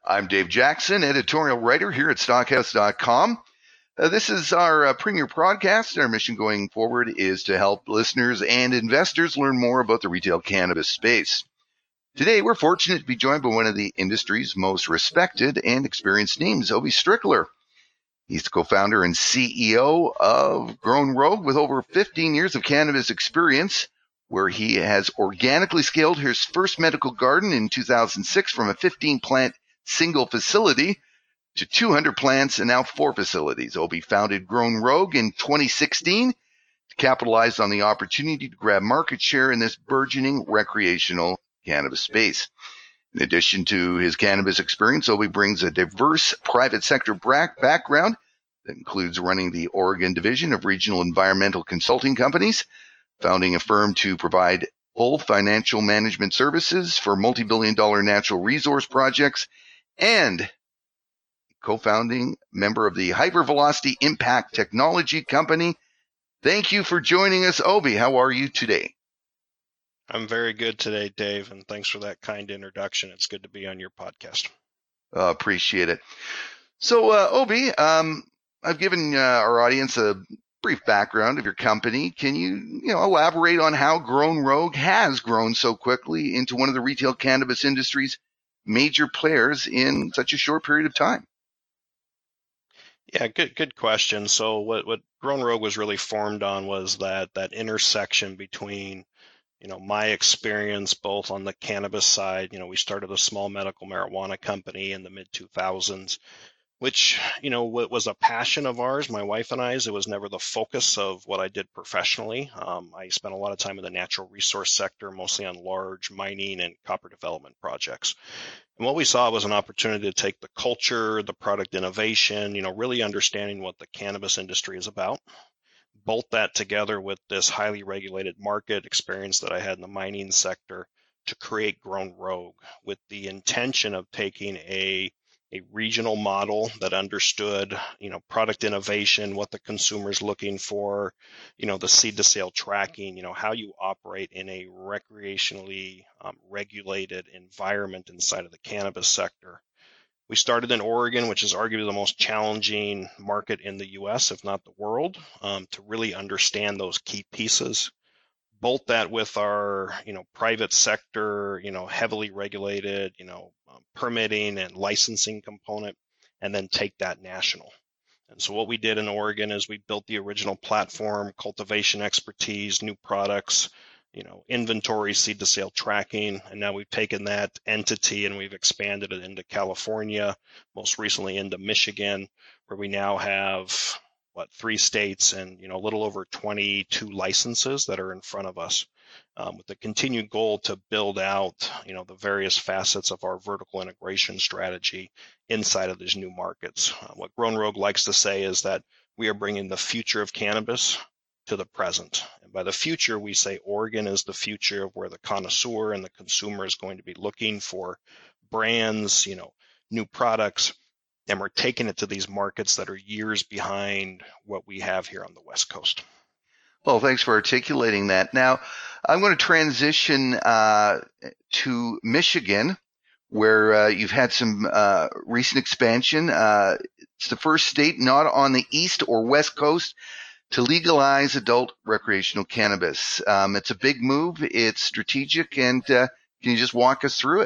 I'm Dave Jackson, editorial writer here at Stockhouse.com. This is our premier podcast. Our mission going forward is to help listeners and investors learn more about the retail cannabis space. Today, we're fortunate to be joined by one of the industry's most respected and experienced names, Obie Strickler. He's the co-founder and CEO of Grown Rogue with over 15 years of cannabis experience, where he has organically scaled his first medical garden in 2006 from a 15-plant single facility to 200 plants and now 4 facilities. Obie founded Grown Rogue in 2016 to capitalize on the opportunity to grab market share in this burgeoning recreational cannabis space. In addition to his cannabis experience, Obie brings a diverse private sector background that includes running the Oregon division of regional environmental consulting companies, founding a firm to provide full financial management services for multi-billion-dollar natural resource projects, and co-founding member of the Hypervelocity Impact Technology Company. Thank you for joining us, Obie. How are you today? I'm very good today, Dave, and thanks for that kind introduction. It's good to be on your podcast. Appreciate it. So, Obie, I've given our audience a brief background of your company. Can you elaborate on how Grown Rogue has grown so quickly into one of the retail cannabis industry's major players in such a short period of time? Yeah, good question. So what Grown Rogue was really formed on was that intersection between my experience both on the cannabis side. We started a small medical marijuana company in the mid 2000s, which, what was a passion of ours, my wife and I's. It was never the focus of what I did professionally. I spent a lot of time in the natural resource sector, mostly on large mining and copper development projects. And what we saw was an opportunity to take the culture, the product innovation, really understanding what the cannabis industry is about, bolt that together with this highly regulated market experience that I had in the mining sector to create Grown Rogue, with the intention of taking a regional model that understood, product innovation, what the consumer's looking for, the seed to sale tracking, how you operate in a recreationally regulated environment inside of the cannabis sector. We started in Oregon, which is arguably the most challenging market in the U.S., if not the world, to really understand those key pieces. Bolt that with our, private sector, heavily regulated, permitting and licensing component, and then take that national. And so what we did in Oregon is we built the original platform, cultivation expertise, new products, inventory, seed to sale tracking. And now we've taken that entity and we've expanded it into California, most recently into Michigan, where we now have 3 states and, a little over 22 licenses that are in front of us, with the continued goal to build out, the various facets of our vertical integration strategy inside of these new markets. What Grown Rogue likes to say is that we are bringing the future of cannabis to the present. And by the future, we say Oregon is the future of where the connoisseur and the consumer is going to be looking for brands, new products. And we're taking it to these markets that are years behind what we have here on the West Coast. Well, thanks for articulating that. Now, I'm going to transition to Michigan, where you've had some recent expansion. It's the first state not on the East or West Coast to legalize adult recreational cannabis. It's a big move. It's strategic. And can you just walk us through it?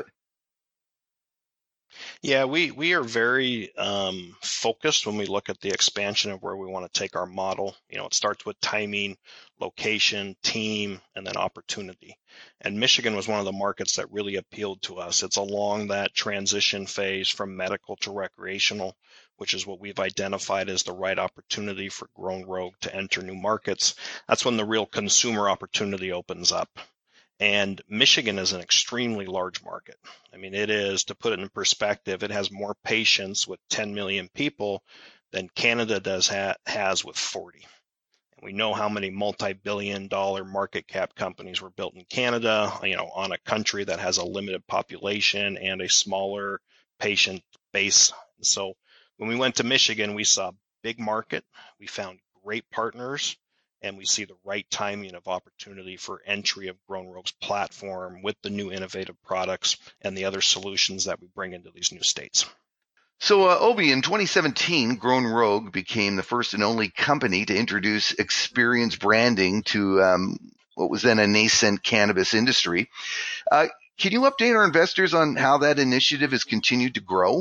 Yeah, we are very focused when we look at the expansion of where we want to take our model. It starts with timing, location, team, and then opportunity. And Michigan was one of the markets that really appealed to us. It's along that transition phase from medical to recreational, which is what we've identified as the right opportunity for Grown Rogue to enter new markets. That's when the real consumer opportunity opens up. And Michigan is an extremely large market. I mean, it is, to put it in perspective, it has more patients with 10 million people than Canada has with 40. And we know how many multi-billion-dollar market cap companies were built in Canada, on a country that has a limited population and a smaller patient base. So when we went to Michigan, we saw a big market. We found great partners. and we see the right timing of opportunity for entry of Grown Rogue's platform with the new innovative products and the other solutions that we bring into these new states. So, Obi, in 2017, Grown Rogue became the first and only company to introduce experience branding to what was then a nascent cannabis industry. Can you update our investors on how that initiative has continued to grow?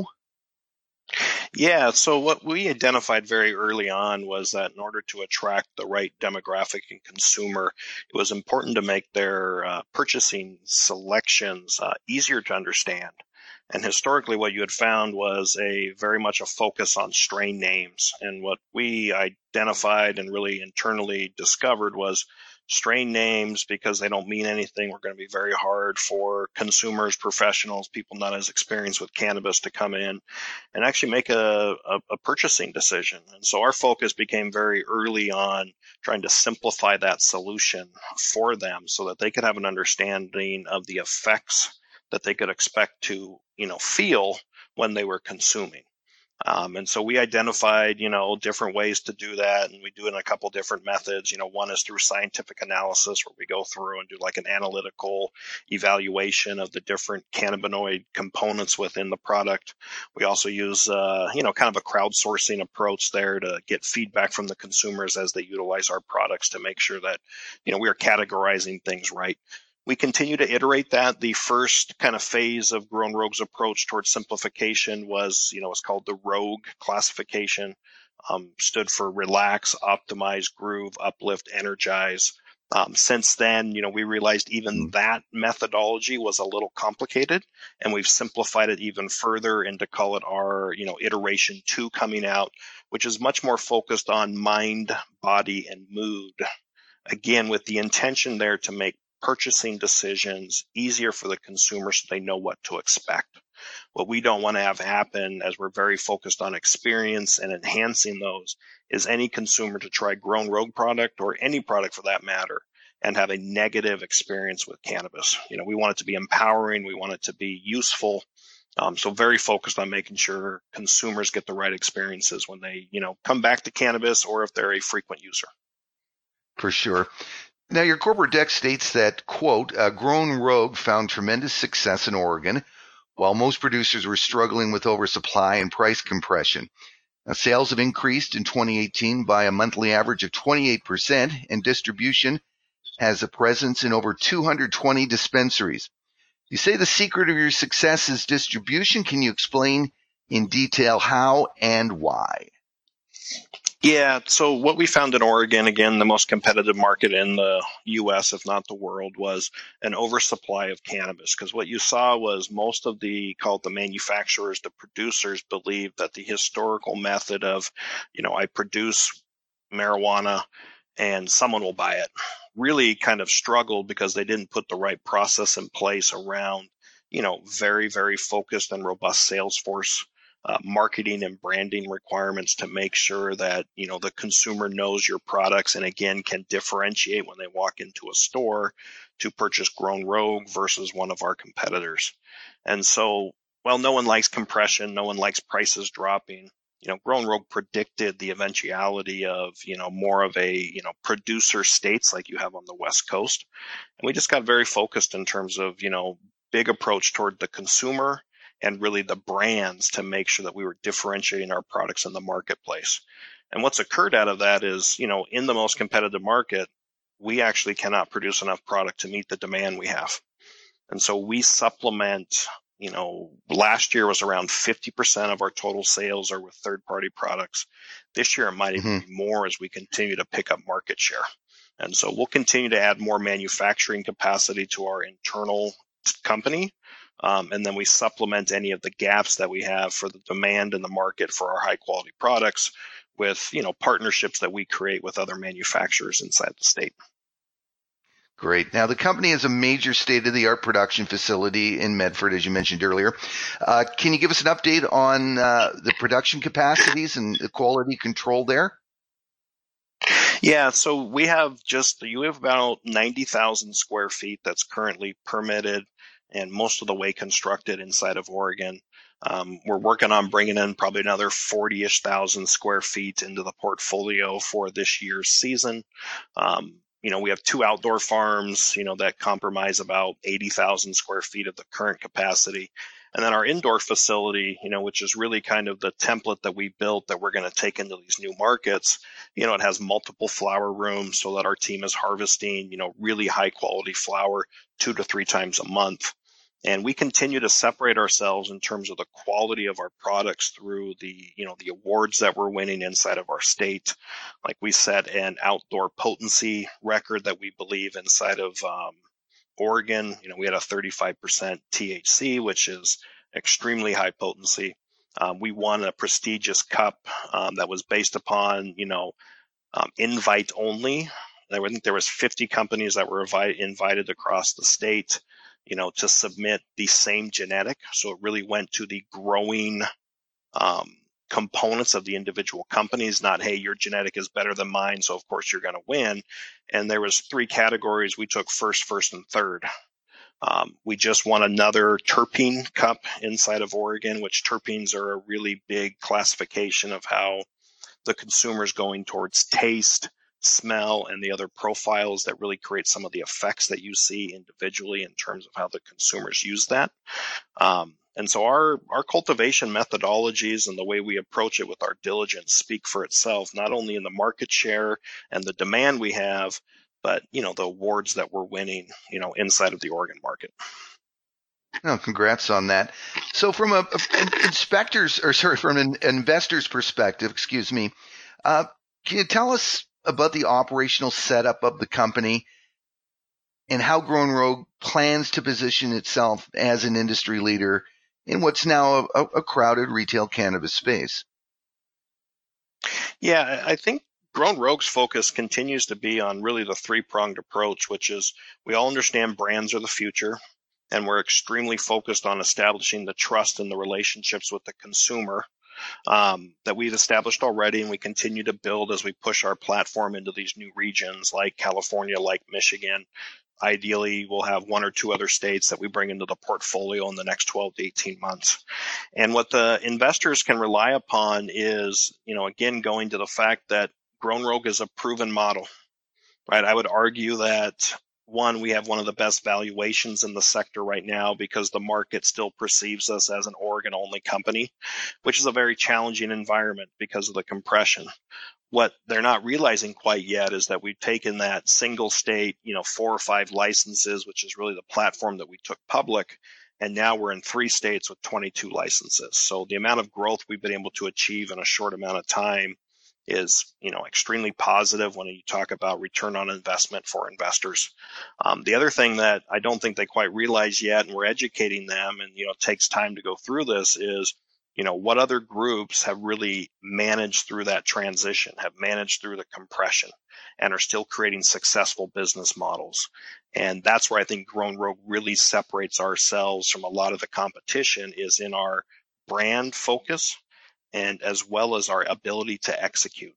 Yeah, so what we identified very early on was that in order to attract the right demographic and consumer, it was important to make their purchasing selections easier to understand. And historically, what you had found was a very much a focus on strain names. And what we identified and really internally discovered was strain names, because they don't mean anything, were going to be very hard for consumers, professionals, people not as experienced with cannabis to come in and actually make a purchasing decision. And so our focus became very early on trying to simplify that solution for them so that they could have an understanding of the effects that they could expect to, feel when they were consuming. And so we identified, different ways to do that. And we do it in a couple different methods. One is through scientific analysis, where we go through and do like an analytical evaluation of the different cannabinoid components within the product. We also use, kind of a crowdsourcing approach there to get feedback from the consumers as they utilize our products to make sure that, we are categorizing things right. We continue to iterate that. The first kind of phase of Grown Rogue's approach towards simplification was, it's called the Rogue classification, stood for relax, optimize, groove, uplift, energize. Since then, we realized even that methodology was a little complicated, and we've simplified it even further and to call it our, iteration 2 coming out, which is much more focused on mind, body, and mood. Again, with the intention there to make purchasing decisions easier for the consumer so they know what to expect. What we don't want to have happen, as we're very focused on experience and enhancing those, is any consumer to try Grown Rogue product or any product for that matter and have a negative experience with cannabis. We want it to be empowering. We want it to be useful. So very focused on making sure consumers get the right experiences when they, come back to cannabis or if they're a frequent user. For sure. Now, your corporate deck states that, quote, Grown Rogue found tremendous success in Oregon, while most producers were struggling with oversupply and price compression. Now, sales have increased in 2018 by a monthly average of 28%, and distribution has a presence in over 220 dispensaries. You say the secret of your success is distribution. Can you explain in detail how and why? Yeah, so what we found in Oregon, again, the most competitive market in the U.S., if not the world, was an oversupply of cannabis. Because what you saw was most of the manufacturers, the producers, believed that the historical method of, I produce marijuana and someone will buy it, really kind of struggled because they didn't put the right process in place around, very, very focused and robust sales force. Marketing and branding requirements to make sure that, the consumer knows your products and again can differentiate when they walk into a store to purchase Grown Rogue versus one of our competitors. And so, while no one likes compression, no one likes prices dropping, Grown Rogue predicted the eventuality of, more of a, producer states like you have on the West Coast. And we just got very focused in terms of, big approach toward the consumer and really the brands to make sure that we were differentiating our products in the marketplace. And what's occurred out of that is, in the most competitive market, we actually cannot produce enough product to meet the demand we have. And so we supplement, last year was around 50% of our total sales are with third-party products. This year it might even be more as we continue to pick up market share. And so we'll continue to add more manufacturing capacity to our internal company. And then we supplement any of the gaps that we have for the demand in the market for our high quality products with, partnerships that we create with other manufacturers inside the state. Great. Now, the company has a major state-of-the-art production facility in Medford, as you mentioned earlier. Can you give us an update on the production capacities and the quality control there? Yeah, so we have about 90,000 square feet that's currently permitted and most of the way constructed inside of Oregon. We're working on bringing in probably another 40-ish thousand square feet into the portfolio for this year's season. We have 2 outdoor farms, that comprise about 80,000 square feet of the current capacity. And then our indoor facility, which is really kind of the template that we built that we're going to take into these new markets, it has multiple flower rooms so that our team is harvesting, really high quality flower 2 to 3 times a month. And we continue to separate ourselves in terms of the quality of our products through the awards that we're winning inside of our state. Like we set an outdoor potency record that we believe inside of Oregon. We had a 35% THC, which is extremely high potency. We won a prestigious cup that was based upon, invite only. I think there was 50 companies that were invited across the state, to submit the same genetic. So it really went to the growing components of the individual companies, not, hey, your genetic is better than mine, so of course you're going to win. And there was 3 categories. We took first, and third. We just won another terpene cup inside of Oregon, which terpenes are a really big classification of how the consumer is going towards taste, smell, and the other profiles that really create some of the effects that you see individually in terms of how the consumers use that. And so our cultivation methodologies and the way we approach it with our diligence speak for itself, not only in the market share and the demand we have, but, the awards that we're winning, inside of the Oregon market. No, congrats on that. So from an investor's perspective, can you tell us about the operational setup of the company and how Grown Rogue plans to position itself as an industry leader in what's now a crowded retail cannabis space? Yeah, I think Grown Rogue's focus continues to be on really the 3-pronged approach, which is we all understand brands are the future, and we're extremely focused on establishing the trust and the relationships with the consumer that we've established already, and we continue to build as we push our platform into these new regions like California, like Michigan. Ideally, we'll have 1 or 2 other states that we bring into the portfolio in the next 12 to 18 months. And what the investors can rely upon is, again, going to the fact that Grown Rogue is a proven model, right? I would argue that, 1, we have one of the best valuations in the sector right now because the market still perceives us as an Oregon-only company, which is a very challenging environment because of the compression. What they're not realizing quite yet is that we've taken that single state, 4 or 5 licenses, which is really the platform that we took public, and now we're in 3 states with 22 licenses. So the amount of growth we've been able to achieve in a short amount of time is, extremely positive when you talk about return on investment for investors. The other thing that I don't think they quite realize yet, and we're educating them, and, it takes time to go through this, is what other groups have really managed through that transition, have managed through the compression, and are still creating successful business models. And that's where I think Grown Rogue really separates ourselves from a lot of the competition, is in our brand focus and as well as our ability to execute.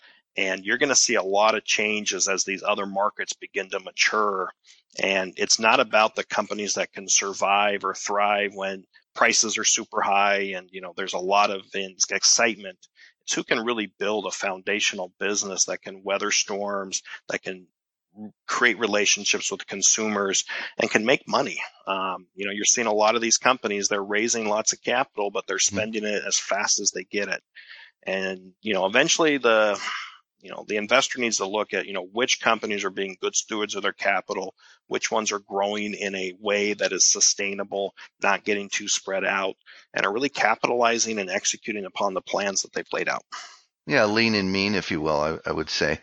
And you're going to see a lot of changes as these other markets begin to mature. And it's not about the companies that can survive or thrive when prices are super high and, there's a lot of excitement. It's who can really build a foundational business that can weather storms, that can create relationships with consumers and can make money. You're seeing a lot of these companies, they're raising lots of capital, but they're spending it as fast as they get it. And, eventually the investor needs to look at, which companies are being good stewards of their capital, which ones are growing in a way that is sustainable, not getting too spread out, and are really capitalizing and executing upon the plans that they've laid out. Yeah, lean and mean, if you will, I would say.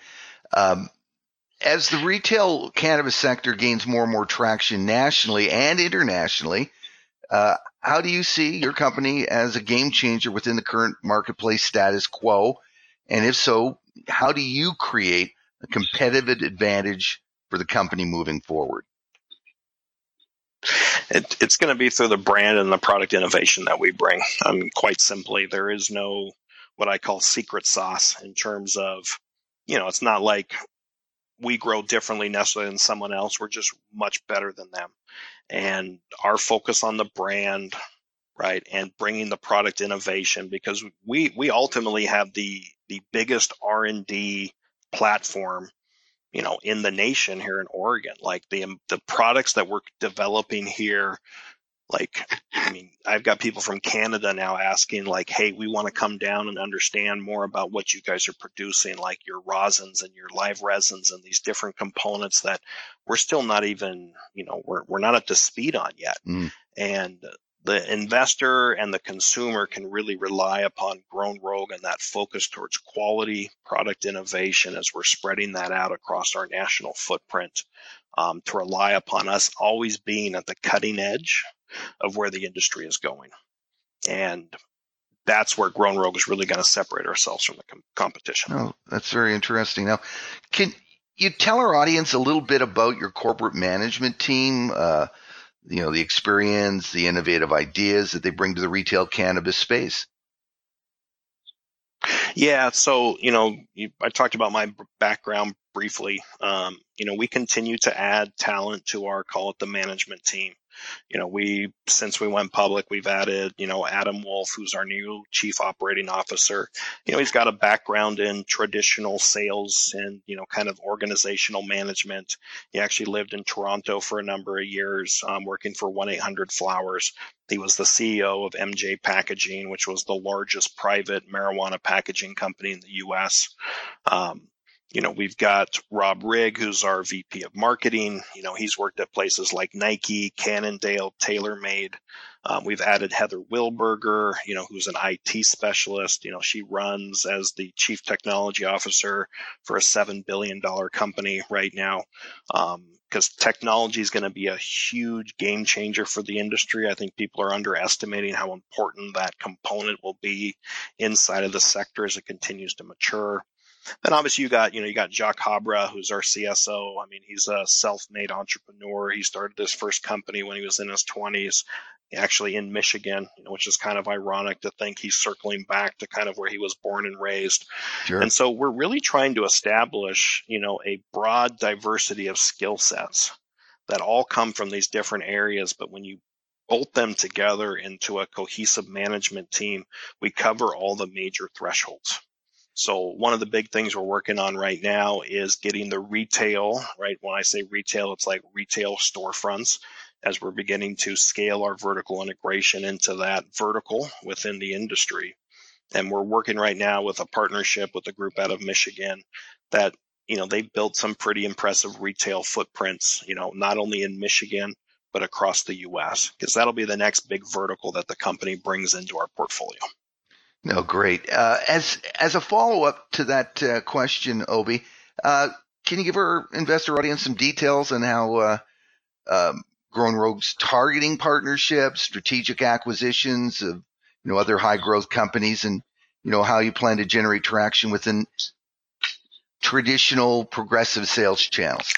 As the retail cannabis sector gains more and more traction nationally and internationally, how do you see your company as a game changer within the current marketplace status quo? And if so, how do you create a competitive advantage for the company moving forward? It's going to be through the brand and the product innovation that we bring. Quite simply, there is no what I call secret sauce in terms of, it's not like we grow differently necessarily than someone else. We're just much better than them. And our focus on the brand, right? And bringing the product innovation, because we ultimately have the biggest R&D platform, in the nation here in Oregon. Like the products that we're developing here, like, I mean, I've got people from Canada now asking, like, hey, we want to come down and understand more about what you guys are producing, like your rosins and your live resins and these different components that we're still not even, we're not up to speed on yet. And the investor and the consumer can really rely upon Grown Rogue and that focus towards quality product innovation as we're spreading that out across our national footprint, to rely upon us always being at the cutting edge of where the industry is going. And that's where Grown Rogue is really going to separate ourselves from the competition. Oh, that's very interesting. Now, can you tell our audience a little bit about your corporate management team? The experience, the innovative ideas that they bring to the retail cannabis space. Yeah, so I talked about my background briefly. We continue to add talent to our, call it, the management team. Since we went public, we've added, Adam Wolf, who's our new chief operating officer. He's got a background in traditional sales and, kind of organizational management. He actually lived in Toronto for a number of years, working for 1-800-Flowers. He was the CEO of MJ Packaging, which was the largest private marijuana packaging company in the U.S. We've got Rob Rigg, who's our VP of marketing. He's worked at places like Nike, Cannondale, TaylorMade. We've added Heather Wilberger, who's an IT specialist. She runs as the chief technology officer for a $7 billion company right now. Because technology is going to be a huge game changer for the industry. I think people are underestimating how important that component will be inside of the sector as it continues to mature. Then obviously you got Jacques Habra, who's our CSO. I mean, he's a self-made entrepreneur. He started his first company when he was in his 20s, actually in Michigan, which is kind of ironic to think he's circling back to kind of where he was born and raised. Sure. And so we're really trying to establish, a broad diversity of skill sets that all come from these different areas. But when you bolt them together into a cohesive management team, we cover all the major thresholds. So one of the big things we're working on right now is getting the retail, right? When I say retail, it's like retail storefronts, as we're beginning to scale our vertical integration into that vertical within the industry. And we're working right now with a partnership with a group out of Michigan that, they've built some pretty impressive retail footprints, not only in Michigan, but across the U.S., because that'll be the next big vertical that the company brings into our portfolio. No, great. As a follow-up to that question, Obi, can you give our investor audience some details on how Grown Rogue's targeting partnerships, strategic acquisitions of other high-growth companies, and how you plan to generate traction within traditional progressive sales channels?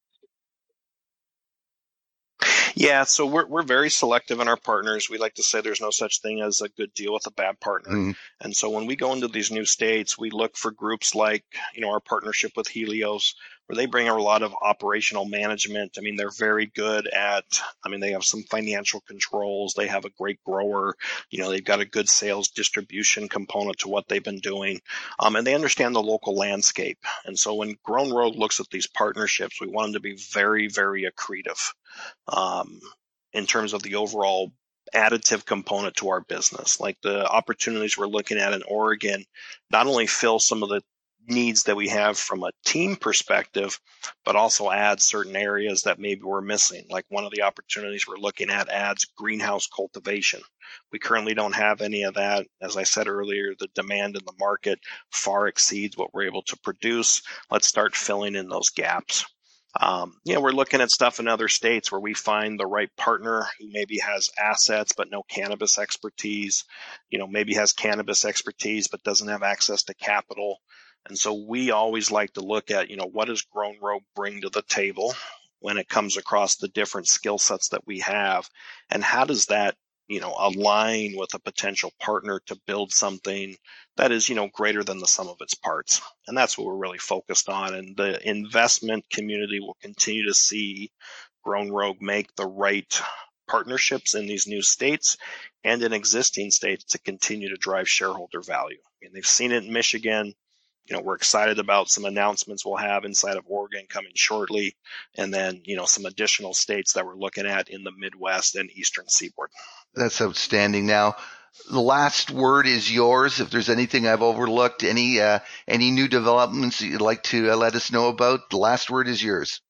Yeah, so we're very selective in our partners. We like to say there's no such thing as a good deal with a bad partner. Mm-hmm. And so when we go into these new states, we look for groups like, our partnership with Helios, where they bring a lot of operational management. I mean, they're very good they have some financial controls. They have a great grower. They've got a good sales distribution component to what they've been doing. And they understand the local landscape. And so when Grown Rogue looks at these partnerships, we want them to be very, very accretive. In terms of the overall additive component to our business. Like the opportunities we're looking at in Oregon not only fill some of the needs that we have from a team perspective, but also add certain areas that maybe we're missing. Like one of the opportunities we're looking at adds greenhouse cultivation. We currently don't have any of that. As I said earlier, the demand in the market far exceeds what we're able to produce. Let's start filling in those gaps. We're looking at stuff in other states where we find the right partner who maybe has assets but no cannabis expertise, maybe has cannabis expertise but doesn't have access to capital. And so we always like to look at, what does Grown Rogue bring to the table when it comes across the different skill sets that we have, and how does that align with a potential partner to build something that is, greater than the sum of its parts. And that's what we're really focused on. And the investment community will continue to see Grown Rogue make the right partnerships in these new states, and in existing states to continue to drive shareholder value. And they've seen it in Michigan. We're excited about some announcements we'll have inside of Oregon coming shortly, and then, some additional states that we're looking at in the Midwest and Eastern Seaboard. That's outstanding. Now, the last word is yours. If there's anything I've overlooked, any new developments that you'd like to let us know about, the last word is yours.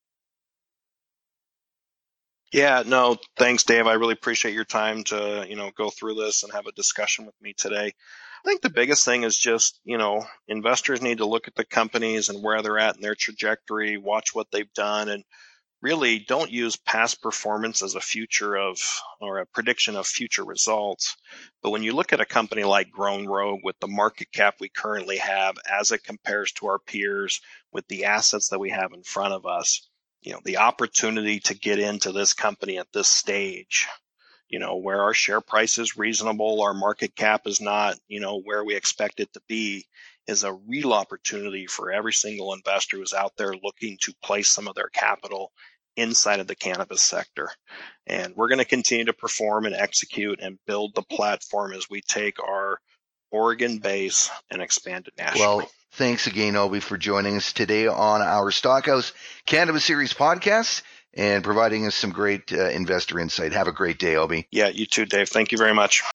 Yeah, no, thanks, Dave. I really appreciate your time to, go through this and have a discussion with me today. I think the biggest thing is just, investors need to look at the companies and where they're at in their trajectory, watch what they've done, and really don't use past performance as a prediction of future results. But when you look at a company like Grown Rogue with the market cap we currently have as it compares to our peers with the assets that we have in front of us, the opportunity to get into this company at this stage, where our share price is reasonable, our market cap is not, where we expect it to be, is a real opportunity for every single investor who's out there looking to place some of their capital inside of the cannabis sector. And we're going to continue to perform and execute and build the platform as we take our Oregon base and expand it nationally. Well, thanks again, Obi, for joining us today on our Stockhouse Cannabis Series podcast and providing us some great investor insight. Have a great day, Obi. Yeah, you too, Dave. Thank you very much.